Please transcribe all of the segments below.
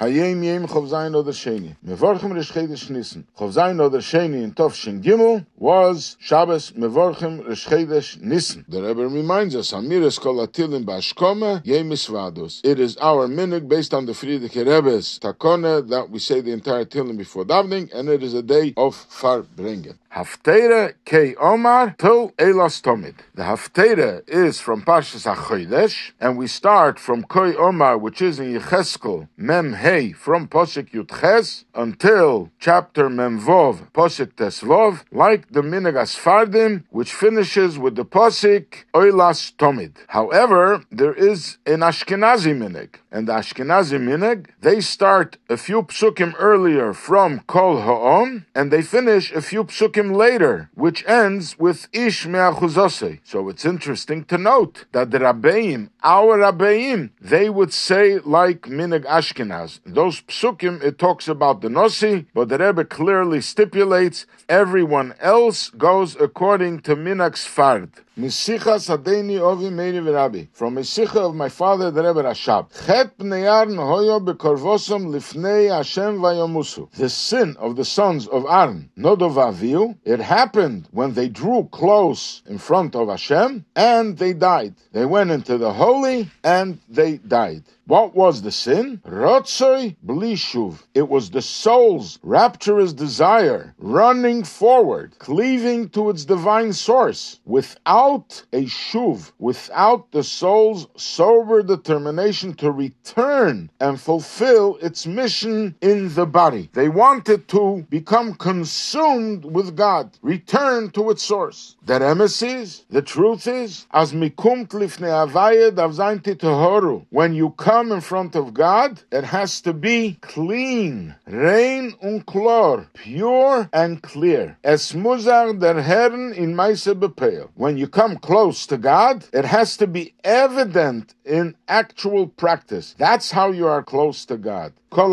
Hayem Yem Chov Zayin Oder Sheni. Mevorchem Rish Chedesh Nissen. Chov Zayin Oder Sheni in Tov Shin Gimel was Shabbos Mevorchem Rish Chedesh Nissen. The Rebbe reminds us, Amiris Kol Atilim Bashkoma Yem Misvados. It is our minhag based on the Friedrich Rebbe's Takone that we say the entire Tilim before davening, and it is a day of Farbringen. Haftarah Kei Omar Til Elas Tomid. The Haftarah is from Parshas HaChodesh, and we start from Kei Omar, which is in Yecheskel Mem Hey, from Posik Yud Ches until chapter Mem Vov, Posik Tes Vov, like the Minhag Asfardim, which finishes with the Posik Oilas Tomid. However, there is an Ashkenazi Minhag, and the Ashkenazi Minhag, they start a few psukim earlier from Kol Ha'om, and they finish a few psukim later, which ends with Ish Me'achuzose. So it's interesting to note that the Rabbeim, our Rabbeim, they would say like Minhag Ashkenaz. Those psukim, it talks about the Nosi, but the Rebbe clearly stipulates everyone else goes according to Minhag Sfard. Misicha Sadeini Ovi Meiri V'Rabbi. From Misicha of my father, the Rebbe Rashab. Chet Pnei Aaron hoyo bekorvosom lifnei Hashem vayomusu. The sin of the sons of Aaron, Nodov Avihu, it happened when they drew close in front of Hashem, and they died. They went into the holy, and they died. What was the sin? Rotzoi bli shuv. It was the soul's rapturous desire, running forward, cleaving to its divine source, without a shuv, without the soul's sober determination to return and fulfill its mission in the body. They wanted to become consumed with God, return to its source. The emes is, the truth is, as mikumt lifnei havaya dav zayin titohoru. When you come in front of God, it has to be clean, rein und klor, pure and clear. Es muzar der Herrn in meise bepeil. When you come close to God, it has to be evident in actual practice. That's how you are close to God.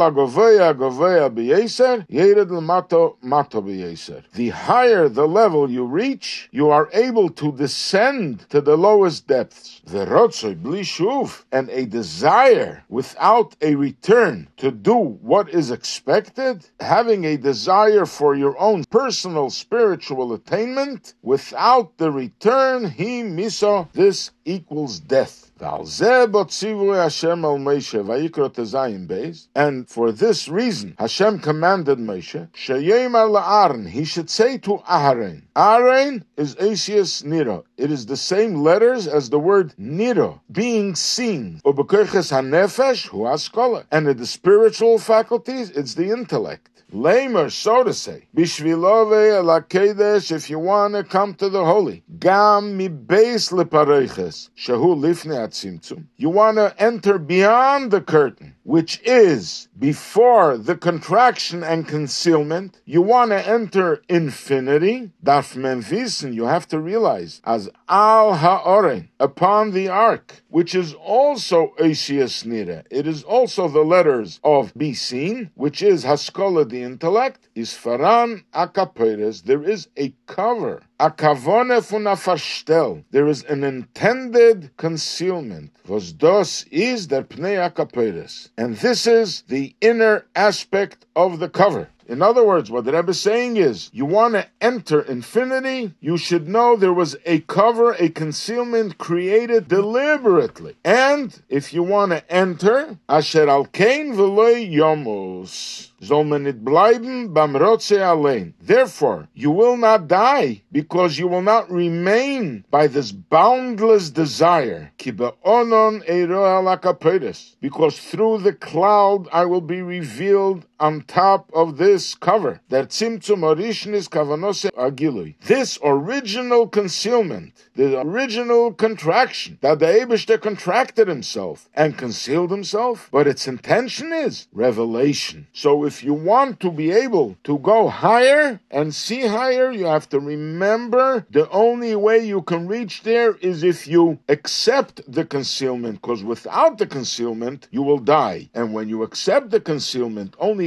The higher the level you reach, you are able to descend to the lowest depths. And a desire without a return to do what is expected, having a desire for your own personal spiritual attainment, without the return, this equals death. And for this reason, Hashem commanded Moshe, he should say to Aaron. Aaron is Asius Niro. It is the same letters as the word Niro, being seen. And in the spiritual faculties, it's the intellect. Lamer, so to say, Bishvilove ala Kedesh, if you want to come to the holy, Gam mi beis lepareches, Shahu lifnei atzimtzum. You want to enter beyond the curtain, which is before the contraction and concealment. You want to enter infinity. Daf menvisen, you have to realize, as al ha'oren, upon the ark, which is also Asius Nira. It is also the letters of be seen, which is Haskola, the intellect, is Faran Akaperes. There is a cover. Akavone funa verstel. There is an intended concealment. Was das is der Pnei Akaperes. And this is the inner aspect of the cover. In other words, what the Rebbe is saying is, you want to enter infinity, you should know there was a cover, a concealment created deliberately. And if you want to enter, Asher al kein v'loi yomus. Soll man nicht bleiben beim Rotze allein. Therefore, you will not die, because you will not remain by this boundless desire. Ki be'onon eiro al akaperes. Because through the cloud I will be revealed on top of this cover. That tzimtzum orishnis kavanose agilui. This original concealment, the original contraction, that the Eibishter contracted himself and concealed himself, but its intention is revelation. So if you want to be able to go higher and see higher, you have to remember the only way you can reach there is if you accept the concealment, because without the concealment, you will die. And when you accept the concealment, only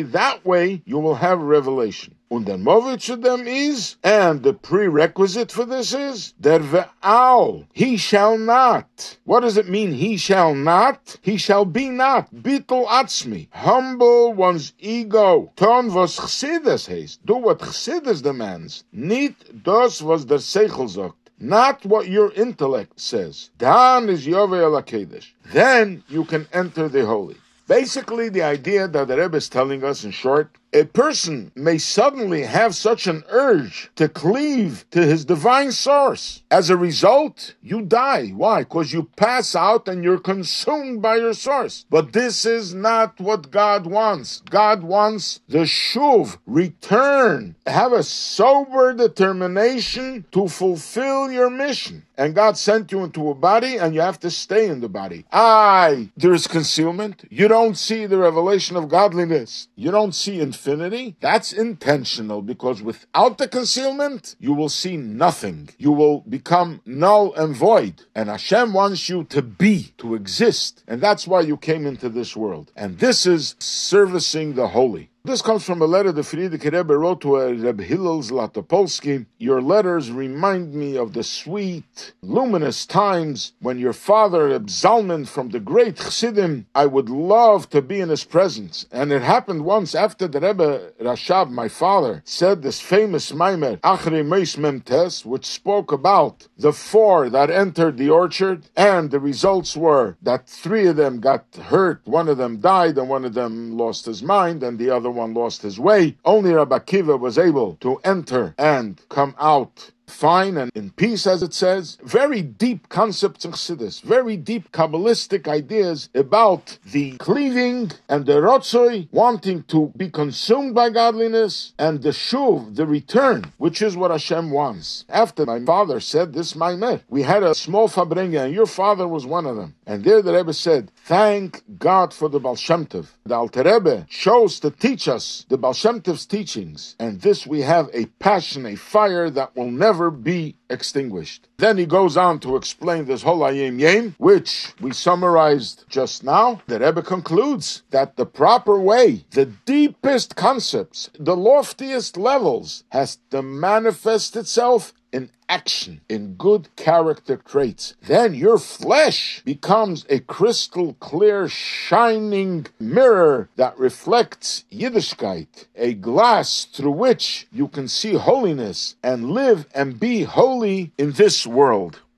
that way you will have revelation. Und der Movit to them is, and the prerequisite for this is, der ve'al, he shall not. What does it mean, he shall not? He shall be not. Bitul atzmi. Humble one's ego. Ton was chsiddes heißt. Do what chsiddes demands. Nicht das was der Seichel sagt. Not what your intellect says. Dan is Yovei el HaKedesh. Then you can enter the holy. Basically, the idea that the Rebbe is telling us in short, a person may suddenly have such an urge to cleave to his divine source. As a result, you die. Why? Because you pass out and you're consumed by your source. But this is not what God wants. God wants the shuv, return. Have a sober determination to fulfill your mission. And God sent you into a body and you have to stay in the body. There is concealment. You don't see the revelation of godliness. You don't see infinity. That's intentional, because without the concealment, you will see nothing. You will become null and void. And Hashem wants you to be, to exist. And that's why you came into this world. And this is servicing the holy. This comes from a letter the Frierdiker Rebbe wrote to Reb Hillel Zlatopolsky. Your letters remind me of the sweet, luminous times when your father, Reb Zalman from the great Chassidim, I would love to be in his presence. And it happened once after the Rebbe Rashab, my father, said this famous Maimer, Achrei Meis Memtes, which spoke about the 4 that entered the orchard, and the results were that 3 of them got hurt, 1 of them died, and 1 of them lost his mind, and the other one lost his way. Only Rabbi Akiva was able to enter and come out fine and in peace, as it says. Very deep concepts in Chassidus, very deep Kabbalistic ideas about the cleaving and the rotzoi, wanting to be consumed by godliness, and the shuv, the return, which is what Hashem wants. After my father said this maimer, we had a small fabrenga, and your father was one of them. And there the Rebbe said, thank God for the Baal Shem Tov. The Alter Rebbe chose to teach us the Baal Shem Tov's teachings, and this we have a passion, a fire that will never be extinguished. Then he goes on to explain this whole Ayim Yem, which we summarized just now. The Rebbe concludes that the proper way, the deepest concepts, the loftiest levels, has to manifest itself in action, in good character traits. Then your flesh becomes a crystal clear, shining mirror that reflects Yiddishkeit, a glass through which you can see holiness and live and be holy in this world.